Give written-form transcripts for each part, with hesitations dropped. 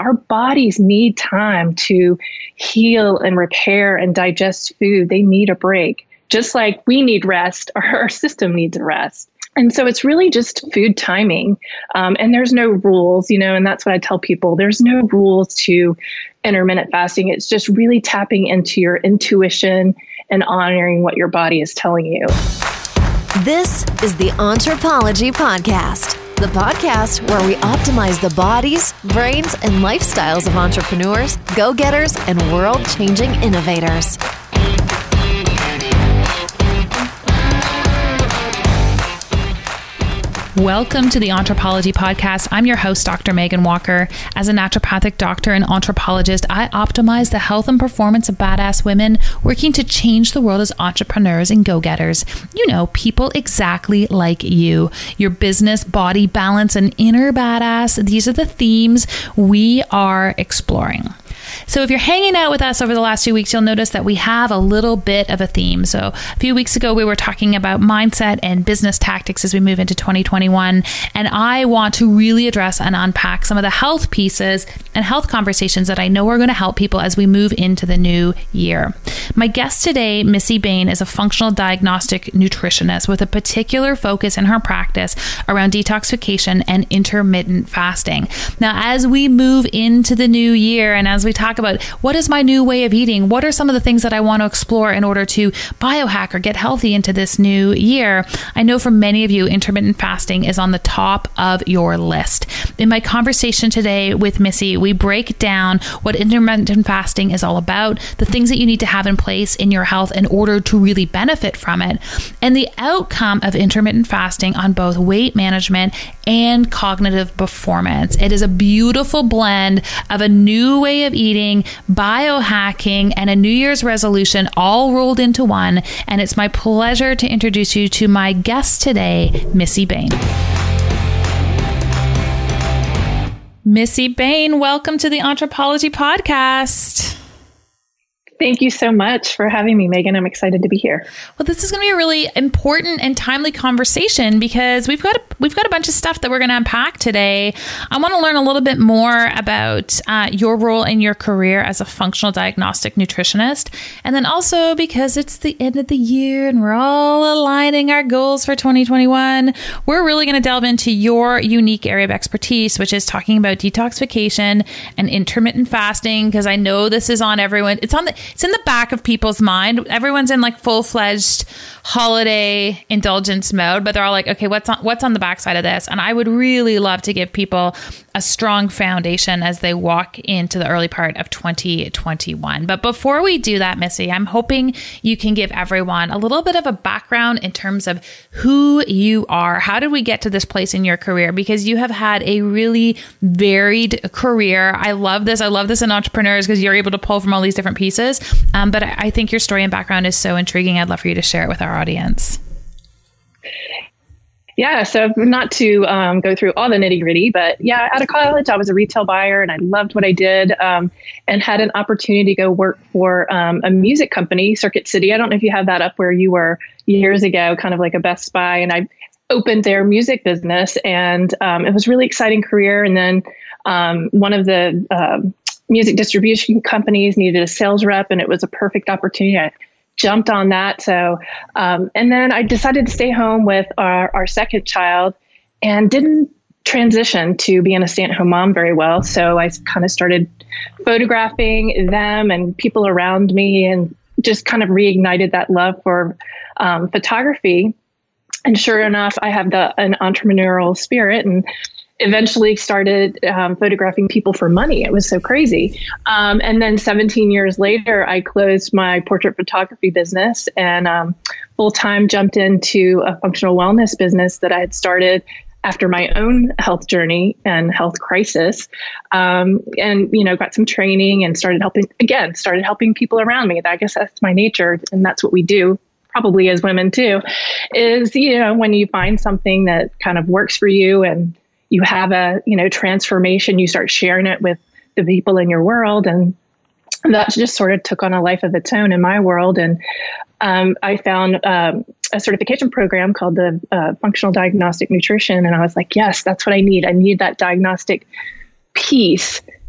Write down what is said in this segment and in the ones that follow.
our bodies need time to heal and repair and digest food. They need a break. Just like we need rest, our system needs a rest. And so it's really just food timing. And there's no rules, and that's what I tell people. There's no rules to intermittent fasting. It's just really tapping into your intuition and honoring what your body is telling you. This is the Anthropology Podcast, the podcast where we optimize the bodies, brains, and lifestyles of entrepreneurs, go-getters, and world-changing innovators. Welcome to the Anthropology Podcast. I'm your host, Dr. Megan Walker. As a naturopathic doctor and anthropologist, I optimize the health and performance of badass women working to change the world as entrepreneurs and go-getters. People exactly like you. Your business, body, balance, and inner badass. These are the themes we are exploring. So if you're hanging out with us over the last few weeks, you'll notice that we have a little bit of a theme. So a few weeks ago, we were talking about mindset and business tactics as we move into 2021. And I want to really address and unpack some of the health pieces and health conversations that I know are going to help people as we move into the new year. My guest today, Missy Bain, is a functional diagnostic nutritionist with a particular focus in her practice around detoxification and intermittent fasting. Now, as we move into the new year and as we talk about what is my new way of eating, what are some of the things that I want to explore in order to biohack or get healthy into this new year, I know for many of you, intermittent fasting is on the top of your list. In my conversation today with Missy, we break down what intermittent fasting is all about, the things that you need to have in place in your health in order to really benefit from it, and the outcome of intermittent fasting on both weight management and cognitive performance. It is a beautiful blend of a new way of eating, biohacking, and a New Year's resolution all rolled into one. And it's my pleasure to introduce you to my guest today, Missy Bain. Missy Bain, welcome to the Anthropology Podcast. Thank you so much for having me, Megan. I'm excited to be here. Well, this is going to be a really important and timely conversation because we've got a bunch of stuff that we're going to unpack today. I want to learn a little bit more about your role in your career as a functional diagnostic nutritionist. And then also because it's the end of the year and we're all aligning our goals for 2021, we're really going to delve into your unique area of expertise, which is talking about detoxification and intermittent fasting, because I know this is on everyone. It's in the back of people's mind. Everyone's in like full-fledged holiday indulgence mode, but they're all like, okay, what's on the backside of this? And I would really love to give people a strong foundation as they walk into the early part of 2021. But before we do that, Missy, I'm hoping you can give everyone a little bit of a background in terms of who you are. How did we get to this place in your career? Because you have had a really varied career. I love this. I love this in entrepreneurs because you're able to pull from all these different pieces. But I think your story and background is so intriguing. I'd love for you to share it with our audience. Yeah, so not to go through all the nitty gritty, but yeah, out of college, I was a retail buyer and I loved what I did and had an opportunity to go work for a music company, Circuit City. I don't know if you have that up where you were years ago, kind of like a Best Buy. And I opened their music business and it was a really exciting career. And then one of the music distribution companies needed a sales rep and it was a perfect opportunity. I jumped on that. So, and then I decided to stay home with our second child and didn't transition to being a stay-at-home mom very well. So I kind of started photographing them and people around me and just kind of reignited that love for photography. And sure enough, I have an entrepreneurial spirit and eventually started photographing people for money. It was so crazy. And then 17 years later, I closed my portrait photography business and full-time jumped into a functional wellness business that I had started after my own health journey and health crisis. And, got some training and started helping people around me. I guess that's my nature. And that's what we do, probably as women too, is, when you find something that kind of works for you and you have a, transformation, you start sharing it with the people in your world. And that just sort of took on a life of its own in my world. And I found a certification program called the Functional Diagnostic Nutrition. And I was like, yes, that's what I need. I need that diagnostic piece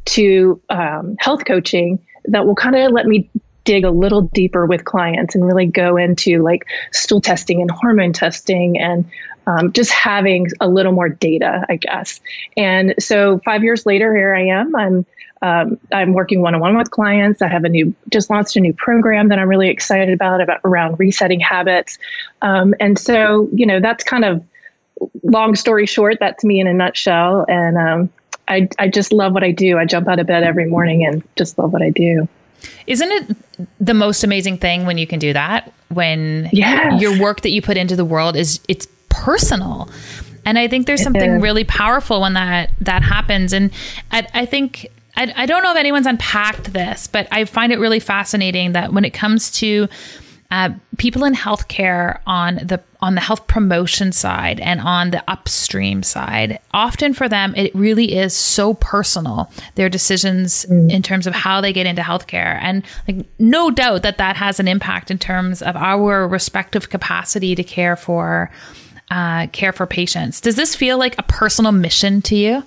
to health coaching that will kind of let me dig a little deeper with clients and really go into like stool testing and hormone testing and just having a little more data, I guess. And so 5 years later, here I am. I'm working one-on-one with clients. I have just launched a new program that I'm really excited about around resetting habits. And so, that's kind of long story short, that's me in a nutshell. And I just love what I do. I jump out of bed every morning and just love what I do. Isn't it the most amazing thing when you can do that? When your work that you put into the world it's personal. And I think there's something really powerful when that happens. And I think, I don't know if anyone's unpacked this, but I find it really fascinating that when it comes to people in healthcare on the health promotion side and on the upstream side, often for them, it really is so personal, their decisions in terms of how they get into healthcare. And like, no doubt that has an impact in terms of our respective capacity to care for patients. Does this feel like a personal mission to you?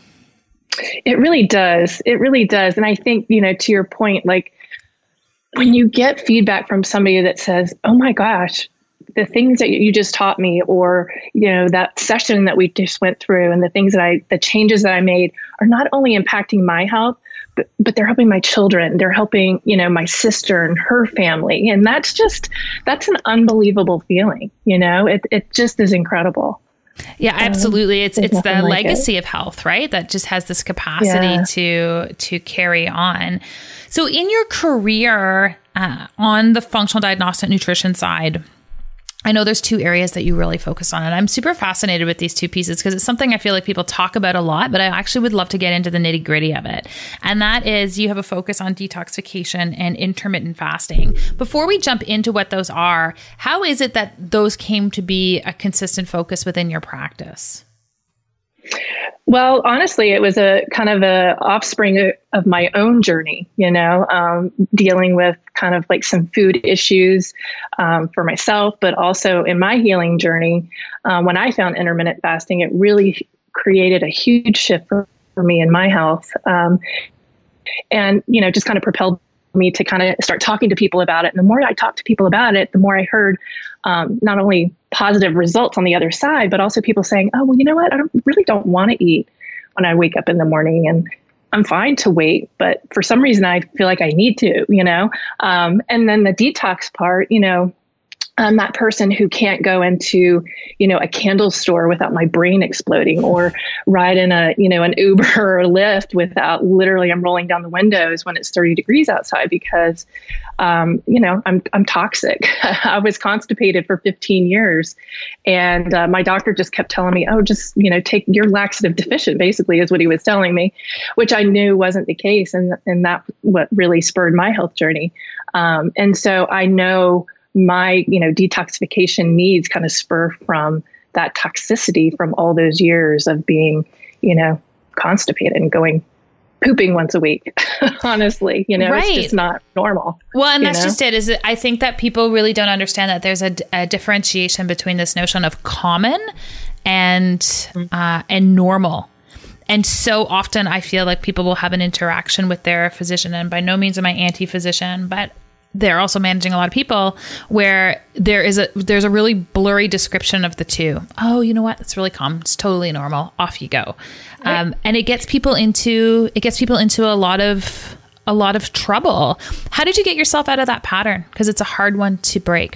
It really does. It really does. And I think, to your point, like, when you get feedback from somebody that says, oh my gosh, the things that you just taught me, or, that session that we just went through and the changes that I made are not only impacting my health, but they're helping my children. They're helping, my sister and her family. And that's an unbelievable feeling. It just is incredible. Yeah, absolutely. It's the legacy of health, right? That just has this capacity to carry on. So in your career on the functional diagnostic nutrition side, I know there's two areas that you really focus on, and I'm super fascinated with these two pieces because it's something I feel like people talk about a lot, but I actually would love to get into the nitty gritty of it. And that is, you have a focus on detoxification and intermittent fasting. Before we jump into what those are, how is it that those came to be a consistent focus within your practice? Well, honestly, it was a kind of a offspring of my own journey, dealing with kind of like some food issues for myself, but also in my healing journey, when I found intermittent fasting, it really created a huge shift for me in my health. And, just kind of propelled me to kind of start talking to people about it. And the more I talked to people about it, the more I heard not only positive results on the other side, but also people saying, oh, well, you know what? I really don't want to eat when I wake up in the morning, and I'm fine to wait, but for some reason I feel like I need to, and then the detox part, I'm that person who can't go into, a candle store without my brain exploding, or ride in an Uber or a Lyft without literally I'm rolling down the windows when it's 30 degrees outside because, I'm toxic. I was constipated for 15 years, and my doctor just kept telling me, oh, just, take your laxative deficient, basically is what he was telling me, which I knew wasn't the case. And that's what really spurred my health journey. And so I know my, detoxification needs kind of spur from that toxicity from all those years of being, constipated and pooping once a week. Honestly, right. It's just not normal. Well, and that's just it. I think that people really don't understand that there's a differentiation between this notion of common and normal. And so often I feel like people will have an interaction with their physician, and by no means am I anti-physician, but they're also managing a lot of people where there's a really blurry description of the two. Oh, you know what? It's really common. It's totally normal. Off you go. Right. And it gets people into a lot of trouble. How did you get yourself out of that pattern? Because it's a hard one to break.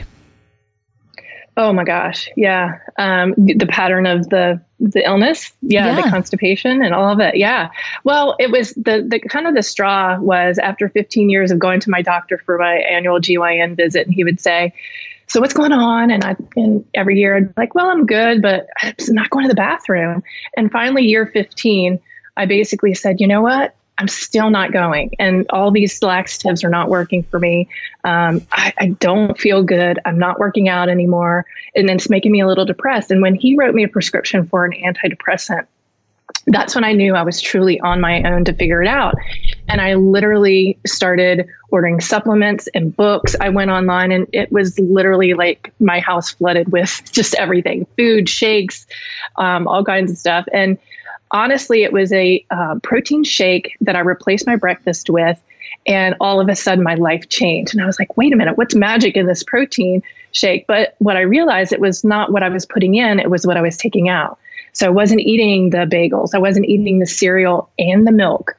Oh my gosh. Yeah. The pattern of the illness. Yeah. The constipation and all of it. Yeah. Well, it was the kind of the straw was after 15 years of going to my doctor for my annual GYN visit, and he would say, so what's going on? And every year I'd be like, well, I'm good, but I'm not going to the bathroom. And finally, year 15, I basically said, you know what? I'm still not going. And all these laxatives are not working for me. I don't feel good. I'm not working out anymore. And it's making me a little depressed. And when he wrote me a prescription for an antidepressant, that's when I knew I was truly on my own to figure it out. And I literally started ordering supplements and books. I went online, and it was literally like my house flooded with just everything, food, shakes, all kinds of stuff. And honestly, it was a protein shake that I replaced my breakfast with. And all of a sudden my life changed. And I was like, wait a minute, what's magic in this protein shake? But what I realized, it was not what I was putting in, it was what I was taking out. So I wasn't eating the bagels. I wasn't eating the cereal and the milk.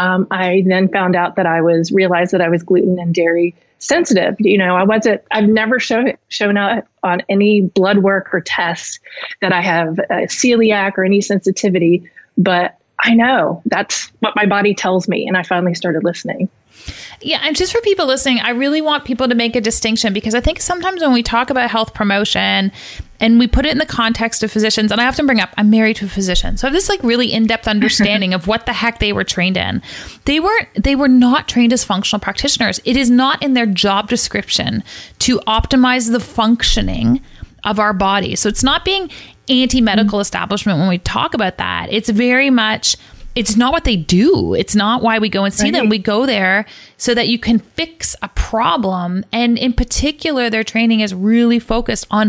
I then found out that realized that I was gluten and dairy sensitive. I've never shown up on any blood work or tests that I have a celiac or any sensitivity, but I know that's what my body tells me. And I finally started listening. Yeah. And just for people listening, I really want people to make a distinction, because I think sometimes when we talk about health promotion and we put it in the context of physicians, and I often bring up, I'm married to a physician. So I have this really in-depth understanding of what the heck they were trained in. They were not trained as functional practitioners. It is not in their job description to optimize the functioning of our body. So it's not being anti-medical establishment when we talk about that. It's very much, it's not what they do. It's not why we go and see them. We go there so that you can fix a problem. And in particular, their training is really focused on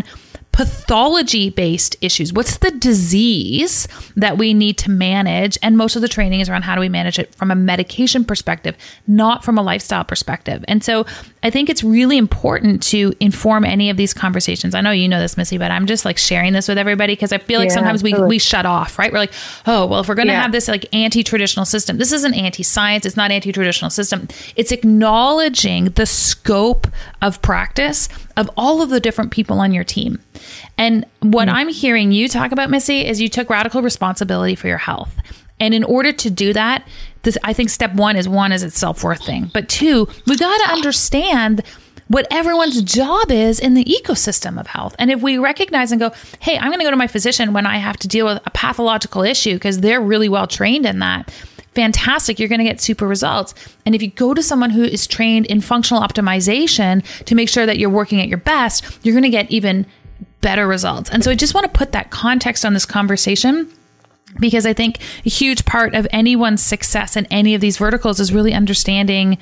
pathology-based issues. What's the disease that we need to manage? And most of the training is around how do we manage it from a medication perspective, not from a lifestyle perspective. And so I think it's really important to inform any of these conversations. I know you know this, Missy, but I'm just sharing this with everybody because I feel like sometimes we shut off, right? We're like, oh, well, if we're going to have this anti-traditional system, this isn't anti-science. It's not anti-traditional system. It's acknowledging the scope of practice of all of the different people on your team. And what I'm hearing you talk about, Missy, is you took radical responsibility for your health. And in order to do that, I think step one is it's self-worth thing. But two, we got to understand what everyone's job is in the ecosystem of health. And if we recognize and go, hey, I'm going to go to my physician when I have to deal with a pathological issue because they're really well trained in that, fantastic, you're going to get super results. And if you go to someone who is trained in functional optimization to make sure that you're working at your best, you're going to get even better results. And so I just want to put that context on this conversation, because I think a huge part of anyone's success in any of these verticals is really understanding,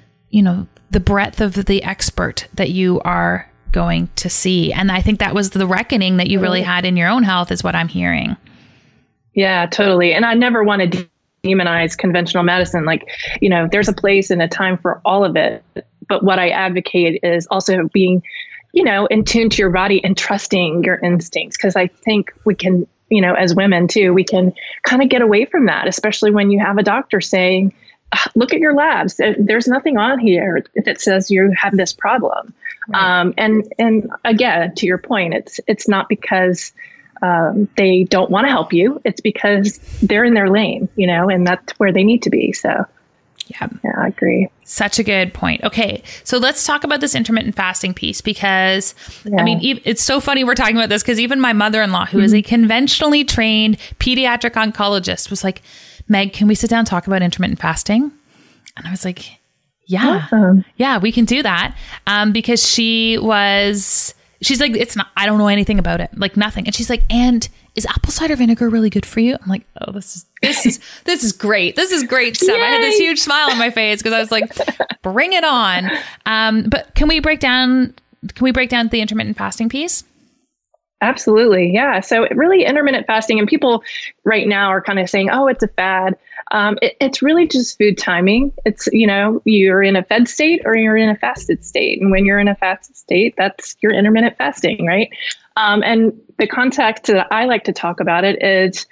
the breadth of the expert that you are going to see. And I think that was the reckoning that you really had in your own health, is what I'm hearing. Yeah, totally. And I never want to demonize conventional medicine. There's a place and a time for all of it. But what I advocate is also being, in tune to your body and trusting your instincts. Because I think we can, as women too, we can kind of get away from that, especially when you have a doctor saying, look at your labs. There's nothing on here that says you have this problem. Right. And again, to your point, it's not because they don't want to help you. It's because they're in their lane, and that's where they need to be. So yeah, I agree. Such a good point. Okay. So let's talk about this intermittent fasting piece, because it's so funny we're talking about this, because even my mother-in-law, who is a conventionally trained pediatric oncologist, was like, Meg, can we sit down and talk about intermittent fasting? And I was like, yeah, awesome. Yeah, we can do that. Because she's like, it's not, I don't know anything about it, nothing. And she's like, and is apple cider vinegar really good for you? I'm like, oh, this is great. This is great stuff. Yay! I had this huge smile on my face because I was like, bring it on. But can we break down the intermittent fasting piece? Absolutely. Yeah. So really intermittent fasting, and people right now are kind of saying, oh, it's a fad. It's really just food timing. It's, you're in a fed state or you're in a fasted state. And when you're in a fasted state, that's your intermittent fasting, right? And the context that I like to talk about it is,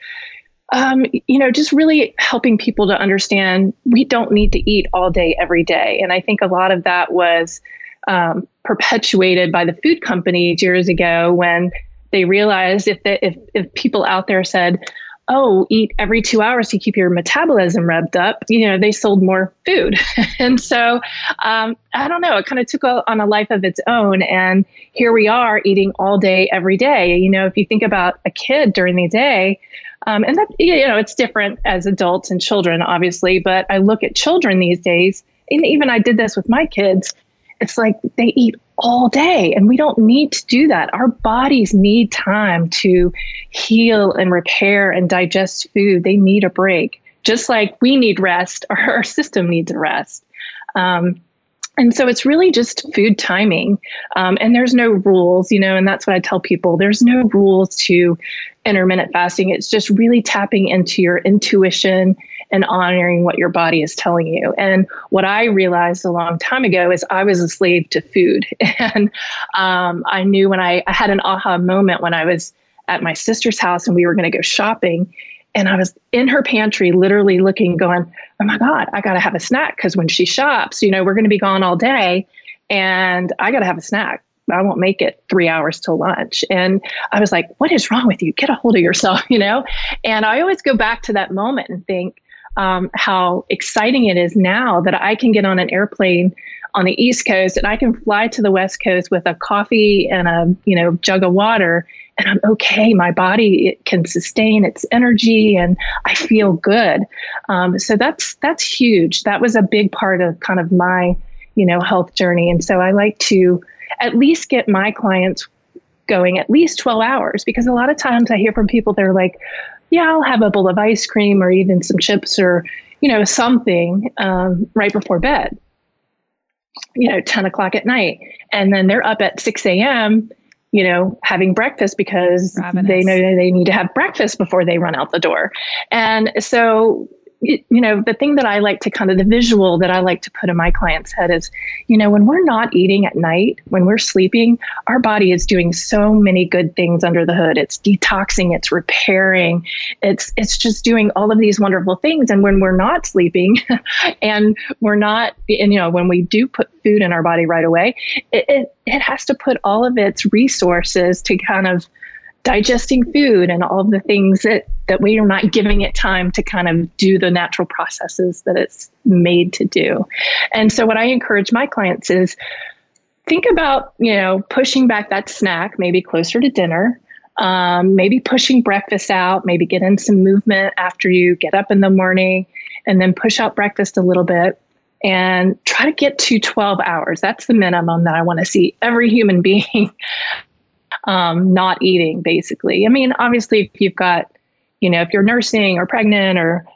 just really helping people to understand we don't need to eat all day, every day. And I think a lot of that was perpetuated by the food companies years ago, when they realized if people out there said, oh, eat every 2 hours to keep your metabolism revved up, they sold more food. And so I don't know, it kind of took on a life of its own. And here we are eating all day, every day. If you think about a kid during the day, and that, it's different as adults and children, obviously, but I look at children these days, and even I did this with my kids. It's like they eat all day, and we don't need to do that. Our bodies need time to heal and repair and digest food. They need a break, just like we need rest, or our system needs a rest. And so it's really just food timing. And there's no rules, and that's what I tell people. There's no rules to intermittent fasting. It's just really tapping into your intuition and honoring what your body is telling you. And what I realized a long time ago is I was a slave to food. And I knew when I had an aha moment when I was at my sister's house and we were going to go shopping. And I was in her pantry, literally looking, going, oh my God, I got to have a snack. Because when she shops, we're going to be gone all day and I got to have a snack. I won't make it 3 hours till lunch. And I was like, what is wrong with you? Get a hold of yourself, And I always go back to that moment and think how exciting it is now that I can get on an airplane on the East Coast and I can fly to the West Coast with a coffee and a, jug of water. And I'm okay. My body, it can sustain its energy and I feel good. So that's huge. That was a big part of kind of my, health journey. And so I like to at least get my clients going at least 12 hours, because a lot of times I hear from people, they're like, yeah, I'll have a bowl of ice cream or even some chips or, something right before bed, 10 o'clock at night. And then they're up at 6 a.m., having breakfast because they know they need to have breakfast before they run out the door. And so, the thing that I like to the visual that I like to put in my client's head is, when we're not eating at night, when we're sleeping, our body is doing so many good things under the hood. It's detoxing, it's repairing, it's just doing all of these wonderful things. And when we're not sleeping and we're not, when we do put food in our body right away, it has to put all of its resources to kind of digesting food and all of the things that we are not giving it time to kind of do the natural processes that it's made to do. And so what I encourage my clients is think about, pushing back that snack, maybe closer to dinner, maybe pushing breakfast out, maybe get in some movement after you get up in the morning, and then push out breakfast a little bit and try to get to 12 hours. That's the minimum that I want to see every human being not eating, basically. I mean, obviously, if you've got, if you're nursing or pregnant or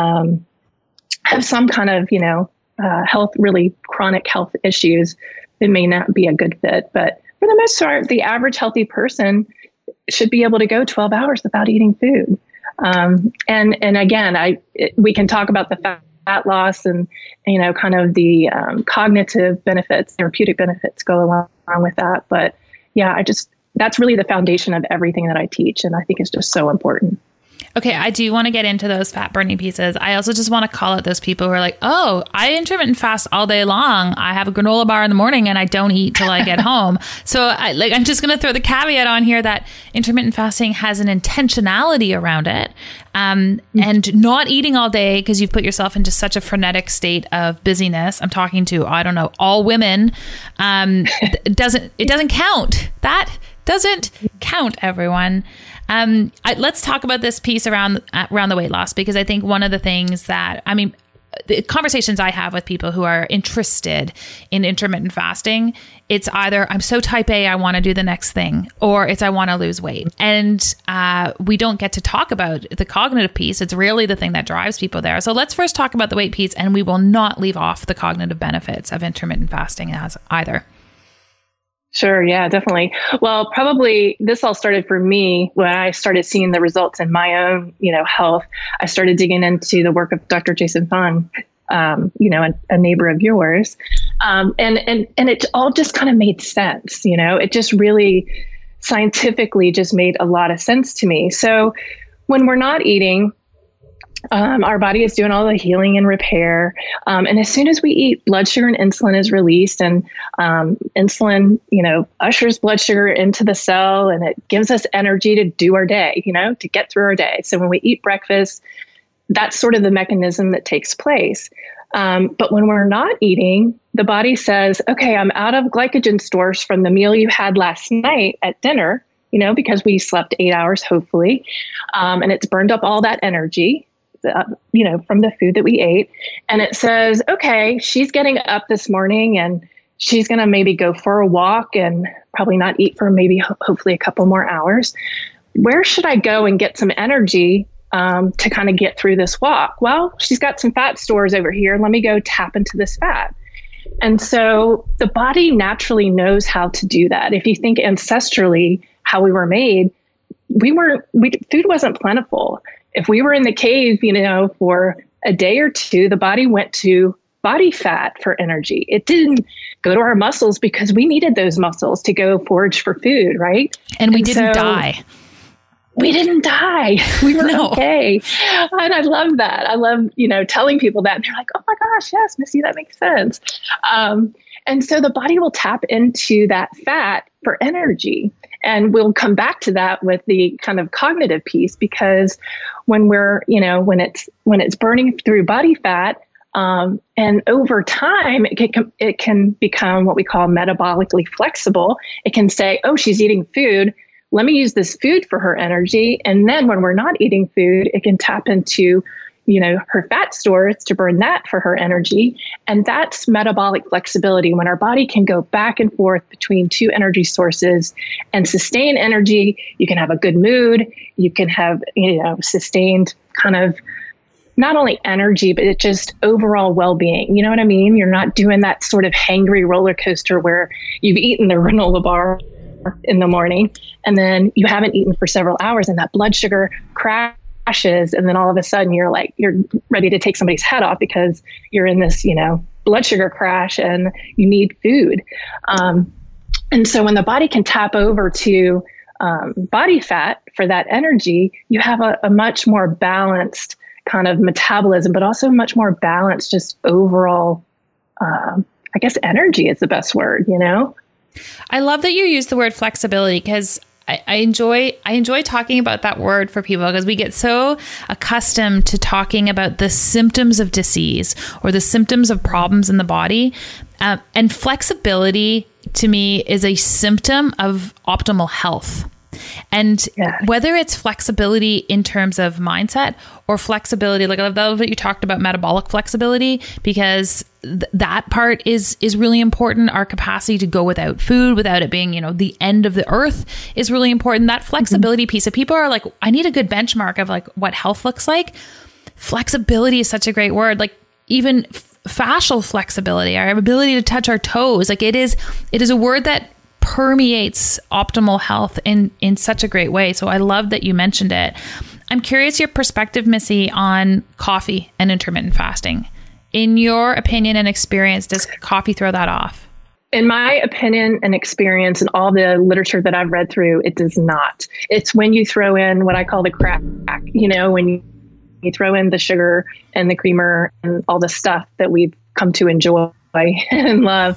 have some kind of, really chronic health issues, it may not be a good fit. But for the most part, the average healthy person should be able to go 12 hours without eating food. And again, we can talk about the fat loss and, kind of the cognitive benefits, therapeutic benefits go along with that. But yeah, that's really the foundation of everything that I teach. And I think it's just so important. Okay, I do want to get into those fat burning pieces. I also just want to call out those people who are like, oh, I intermittent fast all day long. I have a granola bar in the morning and I don't eat till I get home. So I'm just going to throw the caveat on here that intermittent fasting has an intentionality around it. And not eating all day because you've put yourself into such a frenetic state of busyness. I'm talking to, all women. It doesn't count. That doesn't count, everyone. Let's talk about this piece around the weight loss, because I think one of the things that, the conversations I have with people who are interested in intermittent fasting, it's either I'm so type A, I want to do the next thing, or it's I want to lose weight. And we don't get to talk about the cognitive piece. It's really the thing that drives people there. So let's first talk about the weight piece, and we will not leave off the cognitive benefits of intermittent fasting as either. Sure. Yeah, definitely. Well, probably this all started for me when I started seeing the results in my own, health. I started digging into the work of Dr. Jason Fung, a neighbor of yours. And it all just kind of made sense. It just really scientifically just made a lot of sense to me. So when we're not eating, our body is doing all the healing and repair. And as soon as we eat, blood sugar and insulin is released, and insulin, ushers blood sugar into the cell, and it gives us energy to do our day, to get through our day. So when we eat breakfast, that's sort of the mechanism that takes place. But when we're not eating, the body says, okay, I'm out of glycogen stores from the meal you had last night at dinner, because we slept 8 hours, hopefully. And it's burned up all that energy, from the food that we ate. And it says, okay, she's getting up this morning and she's going to maybe go for a walk and probably not eat for maybe hopefully a couple more hours. Where should I go and get some energy to kind of get through this walk? Well, she's got some fat stores over here. Let me go tap into this fat. And so the body naturally knows how to do that. If you think ancestrally how we were made, food wasn't plentiful. If we were in the cave, for a day or two, the body went to body fat for energy. It didn't go to our muscles because we needed those muscles to go forage for food, right? And we didn't die. We didn't die. We were okay. And I love that. I love, telling people that. They're like, oh my gosh, yes, Missy, that makes sense. And so the body will tap into that fat for energy. And we'll come back to that with the kind of cognitive piece, because when we're, when it's burning through body fat, and over time, it can become what we call metabolically flexible. It can say, oh, she's eating food. Let me use this food for her energy. And then when we're not eating food, it can tap into, her fat stores to burn that for her energy. And that's metabolic flexibility, when our body can go back and forth between two energy sources and sustain energy. You can have a good mood. You can have, sustained kind of not only energy, but it's just overall well-being. You know what I mean? You're not doing that sort of hangry roller coaster where you've eaten the granola bar in the morning and then you haven't eaten for several hours and that blood sugar crashes. And then all of a sudden you're ready to take somebody's head off because you're in this, blood sugar crash and you need food. And so when the body can tap over to body fat for that energy, you have a much more balanced kind of metabolism, but also much more balanced, just overall, I guess energy is the best word, I love that you use the word flexibility, because I enjoy talking about that word for people, because we get so accustomed to talking about the symptoms of disease or the symptoms of problems in the body. And flexibility to me is a symptom of optimal health. And whether it's flexibility in terms of mindset or flexibility, like I love that you talked about metabolic flexibility, because that part is really important. Our capacity to go without food, without it being, the end of the earth, is really important. That flexibility piece, if people are like, I need a good benchmark of like what health looks like. Flexibility is such a great word. Like even fascial flexibility, our ability to touch our toes. Like it is a word that permeates optimal health in such a great way. So I love that you mentioned it. I'm curious your perspective, Missy, on coffee and intermittent fasting. In your opinion and experience, does coffee throw that off? In my opinion and experience and all the literature that I've read through, it does not. It's when you throw in what I call the crack, when you throw in the sugar and the creamer and all the stuff that we've come to enjoy and love.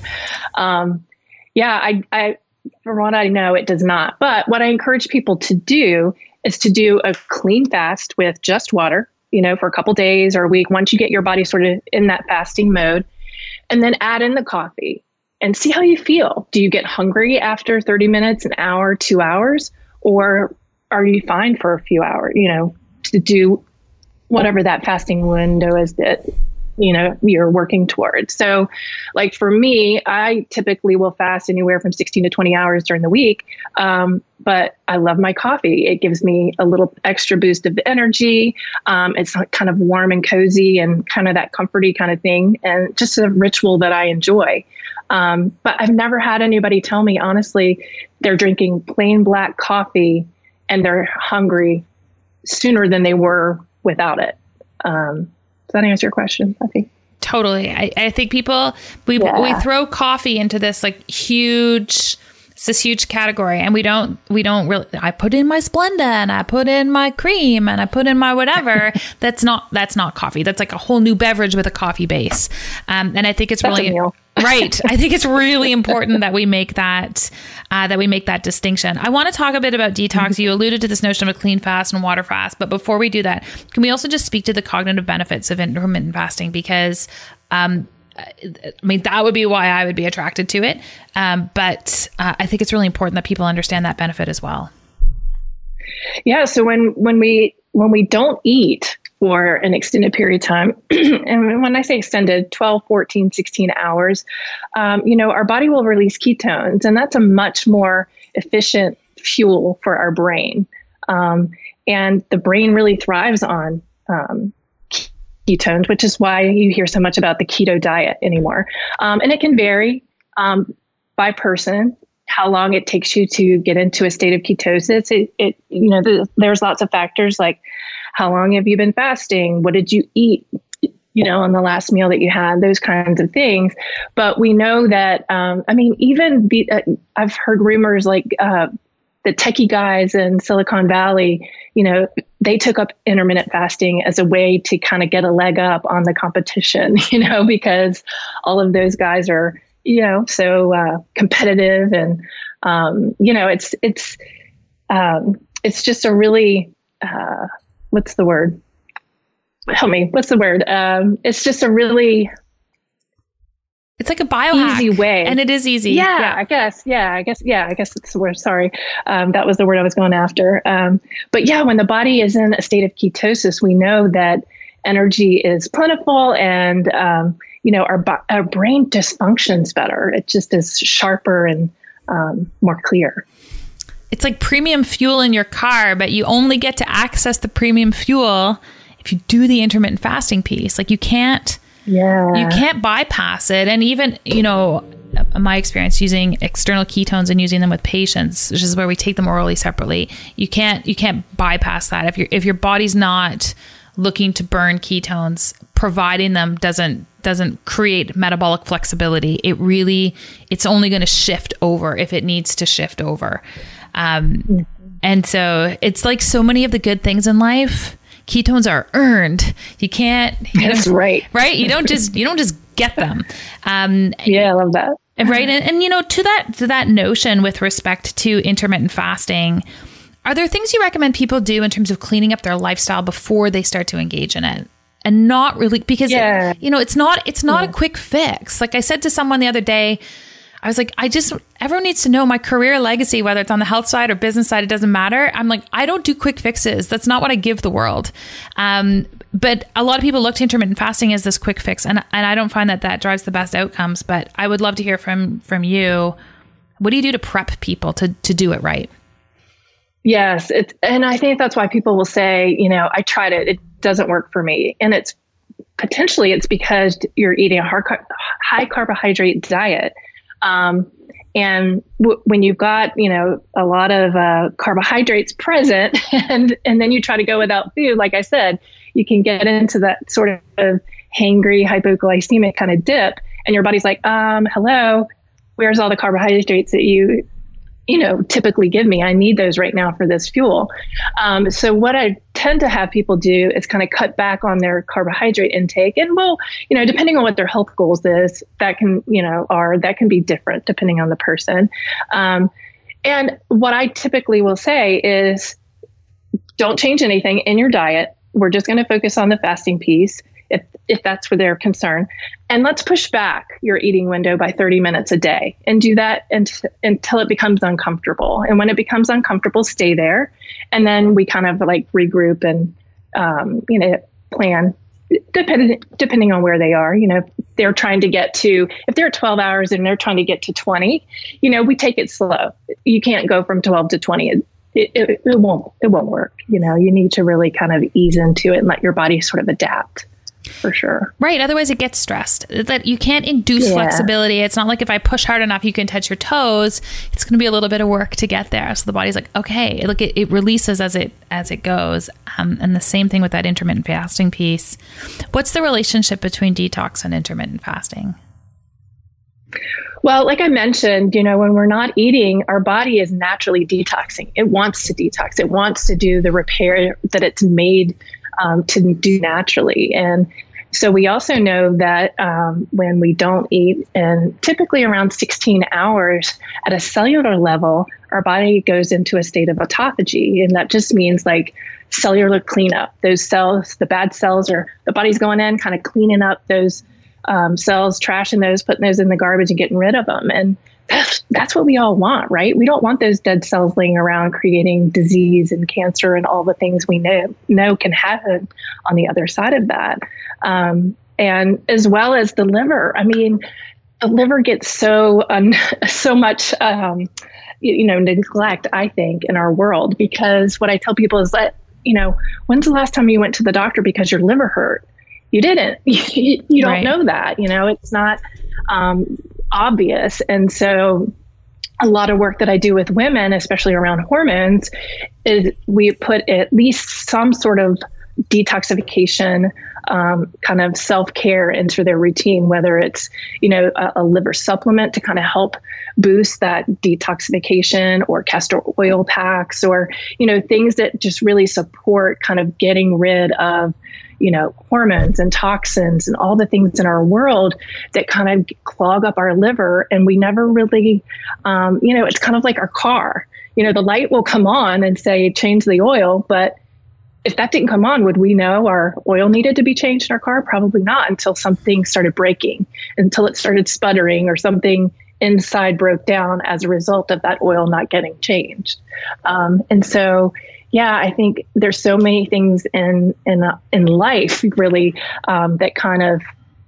I from what I know, it does not. But what I encourage people to do is to do a clean fast with just water, for a couple days or a week, once you get your body sort of in that fasting mode, and then add in the coffee and see how you feel. Do you get hungry after 30 minutes, an hour, 2 hours, or are you fine for a few hours, to do whatever that fasting window is that you're working towards. So like for me, I typically will fast anywhere from 16 to 20 hours during the week. But I love my coffee. It gives me a little extra boost of energy. It's kind of warm and cozy and kind of that comforty kind of thing. And just a ritual that I enjoy. But I've never had anybody tell me, honestly, they're drinking plain black coffee and they're hungry sooner than they were without it. Does that answer your question, I think? Totally. I think people, we throw coffee into this huge category, and we don't really, I put in my Splenda and I put in my cream and I put in my whatever. That's not coffee. That's like a whole new beverage with a coffee base. And I think it's really, right. I think it's really important that we make that distinction. I want to talk a bit about detox. You alluded to this notion of a clean fast and water fast, but before we do that, can we also just speak to the cognitive benefits of intermittent fasting? Because, that would be why I would be attracted to it. But I think it's really important that people understand that benefit as well. Yeah. So when we don't eat for an extended period of time, and when I say extended, 12, 14, 16 hours, our body will release ketones, and that's a much more efficient fuel for our brain. And the brain really thrives on ketones, which is why you hear so much about the keto diet anymore. And it can vary by person. how long it takes you to get into a state of ketosis. There's lots of factors like how long have you been fasting? What did you eat, on the last meal that you had, those kinds of things. But we know that, I've heard rumors like the techie guys in Silicon Valley, they took up intermittent fasting as a way to kind of get a leg up on the competition, because all of those guys are, so competitive, and it's just a really what's the word? Help me. What's the word? It's just a really it's like a biohack. Easy way. And it is easy. Yeah. I guess that's the word. Sorry. That was the word I was going after. But yeah, when the body is in a state of ketosis, we know that energy is plentiful, and our brain just functions better. It just is sharper and more clear. It's like premium fuel in your car, but you only get to access the premium fuel if you do the intermittent fasting piece. Like you can't bypass it. And even, my experience using external ketones and using them with patients, which is where we take them orally separately, you can't bypass that. If your body's not looking to burn ketones, providing them doesn't create metabolic flexibility. It's only going to shift over if it needs to shift over. And so it's like so many of the good things in life, ketones are earned. You can't. That's right. Right. You don't just get them. I love that. Right. And to that notion with respect to intermittent fasting, are there things you recommend people do in terms of cleaning up their lifestyle before they start to engage in it? And not really, because it's not a quick fix. Like I said to someone the other day, I was like, everyone needs to know my career legacy, whether it's on the health side or business side, it doesn't matter. I'm like, I don't do quick fixes. That's not what I give the world. But a lot of people look to intermittent fasting as this quick fix. And I don't find that drives the best outcomes, but I would love to hear from you. What do you do to prep people to do it right? Yes. And I think that's why people will say, I tried it. It doesn't work for me. And it's because you're eating a high carbohydrate diet. And when you've got, a lot of carbohydrates present and then you try to go without food, like I said, you can get into that sort of hangry, hypoglycemic kind of dip. And your body's like, hello, where's all the carbohydrates that you typically give me? I need those right now for this fuel. So what I tend to have people do is kind of cut back on their carbohydrate intake. And depending on what their health goals is, that can be different depending on the person. And what I typically will say is don't change anything in your diet. We're just going to focus on the fasting piece if that's where they're concerned. And let's push back your eating window by 30 minutes a day and do that until it becomes uncomfortable. And when it becomes uncomfortable, stay there. And then we kind of like regroup and, plan depending on where they are. If they're trying to get to, if they're 12 hours and they're trying to get to 20, we take it slow. You can't go from 12 to 20. It won't work. You need to really kind of ease into it and let your body sort of adapt. For sure. Right. Otherwise it gets stressed. That you can't induce flexibility. It's not like if I push hard enough, you can touch your toes. It's going to be a little bit of work to get there. So the body's like, okay, look, it releases as it goes. And the same thing with that intermittent fasting piece. What's the relationship between detox and intermittent fasting? Well, like I mentioned, when we're not eating, our body is naturally detoxing. It wants to detox. It wants to do the repair that it's made to do naturally. And so we also know that when we don't eat, and typically around 16 hours at a cellular level, our body goes into a state of autophagy. And that just means like cellular cleanup. Those cells, the bad cells, or the body's going in, kind of cleaning up those cells, trashing those, putting those in the garbage and getting rid of them. And that's what we all want, right? We don't want those dead cells laying around creating disease and cancer and all the things we know can happen on the other side of that. And as well as the liver. I mean, the liver gets so much, neglect, I think, in our world, because what I tell people is that, when's the last time you went to the doctor because your liver hurt? You didn't. You don't know that. It's not obvious. And so, a lot of work that I do with women, especially around hormones, is we put at least some sort of detoxification kind of self-care into their routine, whether it's, a liver supplement to kind of help boost that detoxification, or castor oil packs, or, things that just really support kind of getting rid of, hormones and toxins and all the things in our world that kind of clog up our liver. And we never really, it's kind of like our car, the light will come on and say, change the oil. But if that didn't come on, would we know our oil needed to be changed in our car? Probably not, until something started breaking, until it started sputtering, or something inside broke down as a result of that oil not getting changed. And so, I think there's so many things in life really that kind of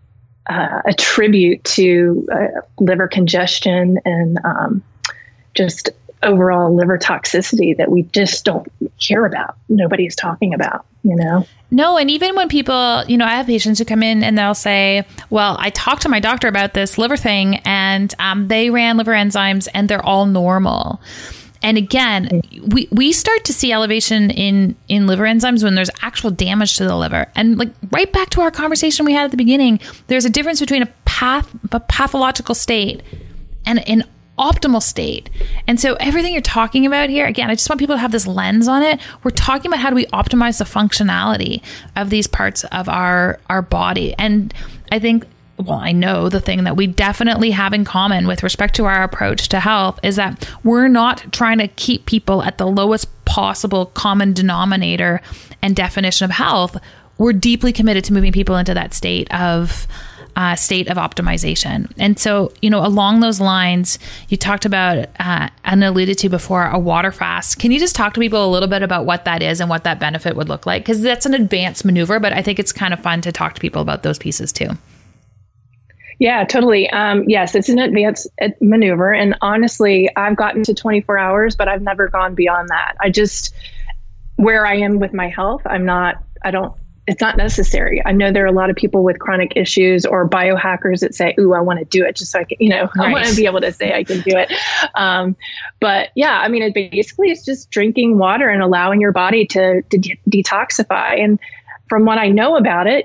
attribute to liver congestion and just overall liver toxicity that we just don't care about. Nobody's talking about, No, and even when people, I have patients who come in and they'll say, well, I talked to my doctor about this liver thing, and they ran liver enzymes and they're all normal. And again, we start to see elevation in liver enzymes when there's actual damage to the liver. And like right back to our conversation we had at the beginning, there's a difference between a pathological state and an optimal state. And so everything you're talking about here, again, I just want people to have this lens on it. We're talking about how do we optimize the functionality of these parts of our body. And I think, I know the thing that we definitely have in common with respect to our approach to health is that we're not trying to keep people at the lowest possible common denominator and definition of health. We're deeply committed to moving people into that state of optimization. And so, along those lines, you talked about and alluded to before a water fast. Can you just talk to people a little bit about what that is and what that benefit would look like? Because that's an advanced maneuver, but I think it's kind of fun to talk to people about those pieces too. Yeah, totally. Yes, it's an advanced maneuver. And honestly, I've gotten to 24 hours, but I've never gone beyond that. Where I am with my health, it's not necessary. I know there are a lot of people with chronic issues or biohackers that say, ooh, I want to do it just so I can, I want to be able to say I can do it. But yeah, it basically it's just drinking water and allowing your body to detoxify. And from what I know about it,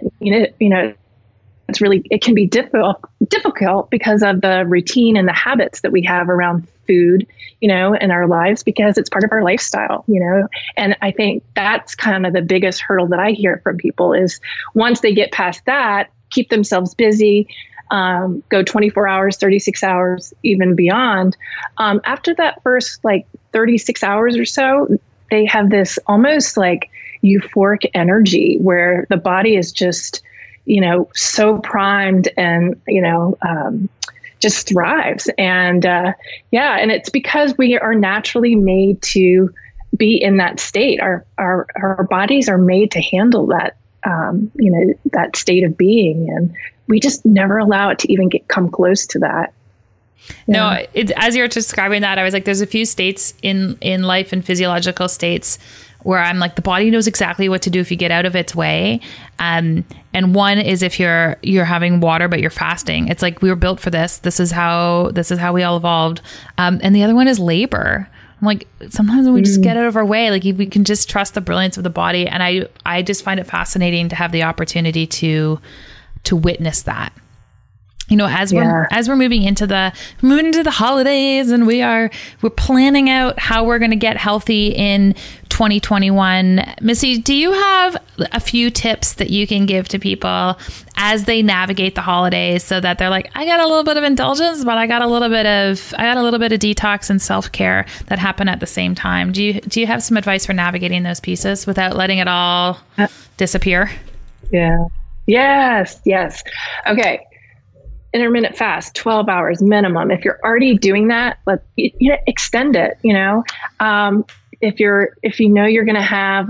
it can be difficult because of the routine and the habits that we have around food, in our lives, because it's part of our lifestyle, and I think that's kind of the biggest hurdle that I hear from people is once they get past that, keep themselves busy, go 24 hours, 36 hours, even beyond. After that first 36 hours or so, they have this almost like euphoric energy where the body is just so primed and, just thrives. And, and it's because we are naturally made to be in that state. Our bodies are made to handle that, that state of being. And we just never allow it to even come close to that. Yeah. No, as you're describing that, I was like, there's a few states in life and physiological states where I'm like, the body knows exactly what to do if you get out of its way. And one is if you're having water, but you're fasting. It's like, we were built for this. This is how we all evolved. And the other one is labor. I'm like, sometimes when we just get out of our way, like we can just trust the brilliance of the body. And I just find it fascinating to have the opportunity to witness that. As we're moving into the holidays, and we're planning out how we're going to get healthy in 2021. Missy, do you have a few tips that you can give to people as they navigate the holidays so that they're like, I got a little bit of indulgence, but I got a little bit of detox and self-care that happen at the same time. Do you have some advice for navigating those pieces without letting it all disappear? Yeah. Yes. Okay. Intermittent fast, 12 hours minimum. If you're already doing that, extend it, if you're going to have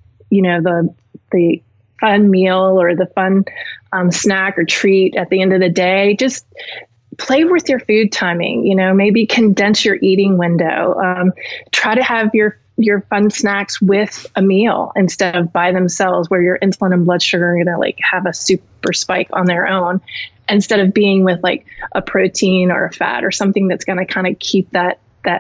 the fun meal or the fun snack or treat at the end of the day, just play with your food timing, maybe condense your eating window. Try to have your fun snacks with a meal instead of by themselves, where your insulin and blood sugar are going to have a super spike on their own. instead of being with like a protein or a fat or something that's going to kind of keep that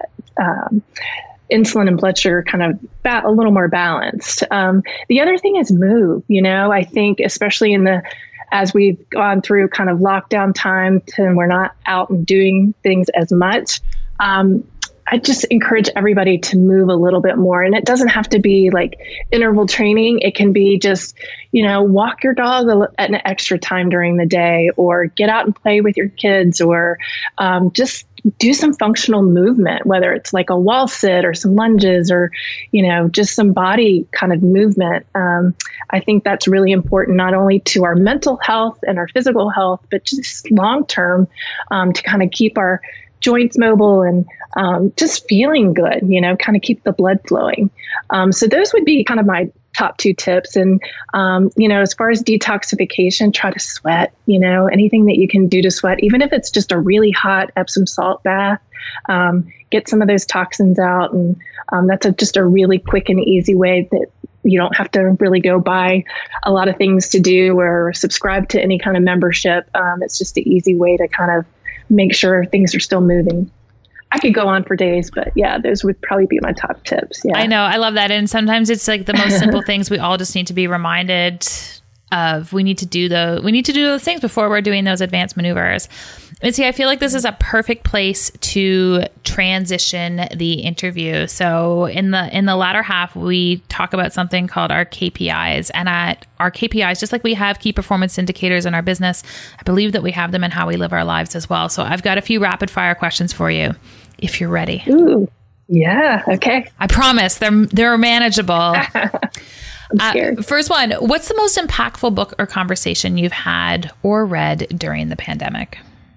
insulin and blood sugar kind of a little more balanced. The other thing is move. I think especially as we've gone through kind of lockdown time and we're not out and doing things as much, I just encourage everybody to move a little bit more. And it doesn't have to be like interval training. It can be just, walk your dog at an extra time during the day, or get out and play with your kids, or just do some functional movement, whether it's like a wall sit or some lunges or, just some body kind of movement. I think that's really important, not only to our mental health and our physical health, but just long term to kind of keep our joints mobile and just feeling good, kind of keep the blood flowing. So those would be kind of my top 2 tips. And, as far as detoxification, try to sweat, anything that you can do to sweat, even if it's just a really hot Epsom salt bath, get some of those toxins out. And that's just a really quick and easy way that you don't have to really go buy a lot of things to do or subscribe to any kind of membership. It's just an easy way to kind of make sure things are still moving. I could go on for days, but yeah, those would probably be my top tips. Yeah. I know. I love that. And sometimes it's like the most simple things we all just need to be reminded of. We need to do those things before we're doing those advanced maneuvers. And see, I feel like this is a perfect place to transition the interview. So in the latter half, we talk about something called our KPIs. And at our KPIs, just like we have key performance indicators in our business, I believe that we have them in how we live our lives as well. So I've got a few rapid fire questions for you, if you're ready. Ooh, yeah. Okay. I promise they're manageable. I'm scared. First one, what's the most impactful book or conversation you've had or read during the pandemic?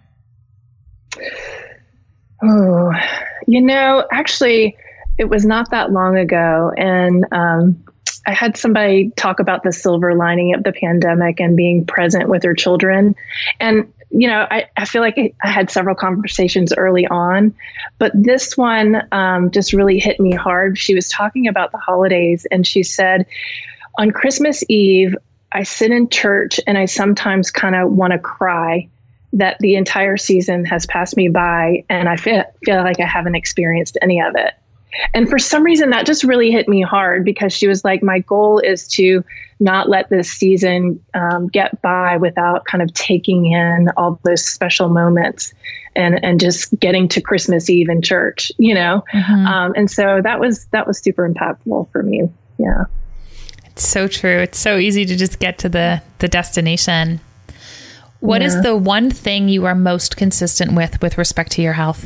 Oh, actually, it was not that long ago. And I had somebody talk about the silver lining of the pandemic and being present with their children. And, I feel like I had several conversations early on, but this one just really hit me hard. She was talking about the holidays, and she said, on Christmas Eve, I sit in church and I sometimes kind of want to cry that the entire season has passed me by and I feel like I haven't experienced any of it. And for some reason, that just really hit me hard, because she was like, my goal is to not let this season get by without kind of taking in all those special moments and just getting to Christmas Eve in church, Mm-hmm. And so that was super impactful for me. Yeah. It's so true. It's so easy to just get to the destination. What is the one thing you are most consistent with respect to your health?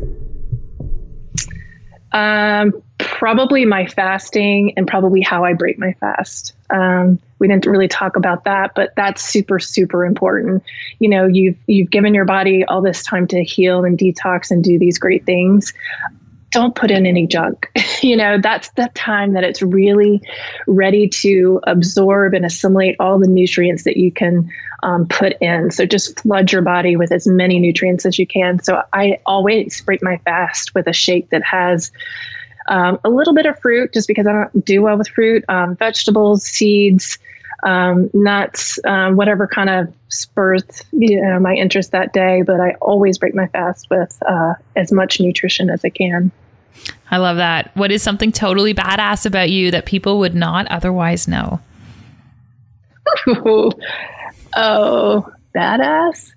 Probably my fasting, and probably how I break my fast. We didn't really talk about that, but that's super, super important. You've given your body all this time to heal and detox and do these great things. Don't put in any junk. That's the time that it's really ready to absorb and assimilate all the nutrients that you can put in. So just flood your body with as many nutrients as you can. So I always break my fast with a shake that has a little bit of fruit, just because I don't do well with fruit, vegetables, seeds, nuts, whatever kind of spurs my interest that day. But I always break my fast with as much nutrition as I can. I love that. What is something totally badass about you that people would not otherwise know? Oh, badass.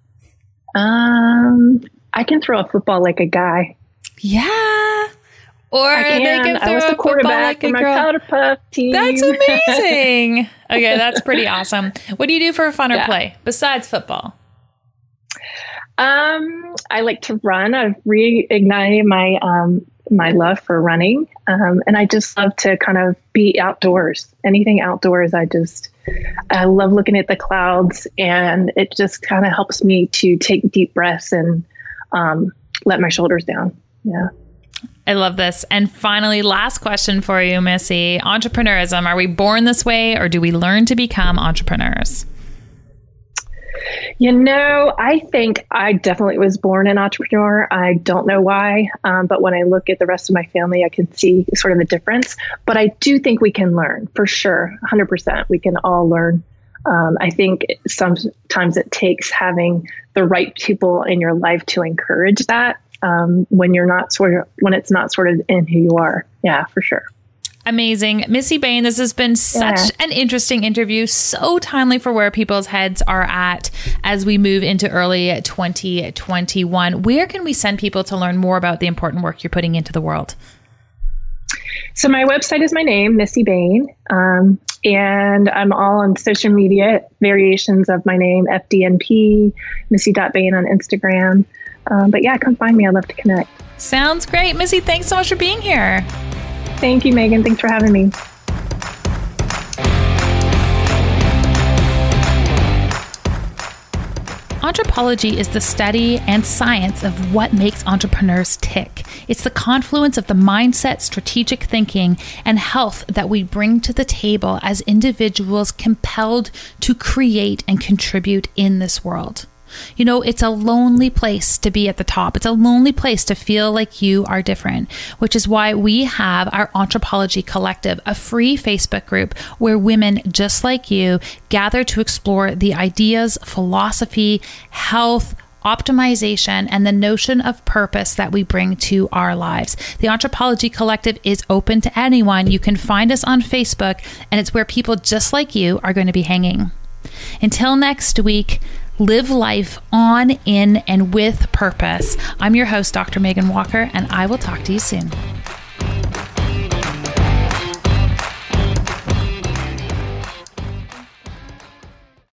I can throw a football like a guy. Yeah. Or I was the quarterback for my Powder Puff team. That's amazing. Okay, that's pretty awesome. What do you do for fun or play besides football? I like to run. I've reignited my love for running. And I just love to kind of be outdoors. Anything outdoors, I love looking at the clouds, and it just kind of helps me to take deep breaths and let my shoulders down. Yeah. I love this. And finally, last question for you, Missy. Entrepreneurism. Are we born this way, or do we learn to become entrepreneurs? I think I definitely was born an entrepreneur. I don't know why, but when I look at the rest of my family, I can see sort of the difference. But I do think we can learn, for sure, 100%. We can all learn I think sometimes it takes having the right people in your life to encourage that when it's not sort of in who you are. Yeah, for sure. Amazing. Missy Bain, this has been such an interesting interview, so timely for where people's heads are at as we move into early 2021. Where can we send people to learn more about the important work you're putting into the world? So my website is my name, Missy Bain, and I'm all on social media, variations of my name, FDNP, Missy.Bain on Instagram. But yeah, come find me. I'd love to connect. Sounds great. Missy, thanks so much for being here. Thank you, Megan. Thanks for having me. Anthropology is the study and science of what makes entrepreneurs tick. It's the confluence of the mindset, strategic thinking, and health that we bring to the table as individuals compelled to create and contribute in this world. You know, it's a lonely place to be at the top. It's a lonely place to feel like you are different, which is why we have our Anthropology Collective, a free Facebook group where women just like you gather to explore the ideas, philosophy, health, optimization, and the notion of purpose that we bring to our lives. The Anthropology Collective is open to anyone. You can find us on Facebook, and it's where people just like you are going to be hanging. Until next week, live life on, in, and with purpose. I'm your host, Dr. Megan Walker, and I will talk to you soon.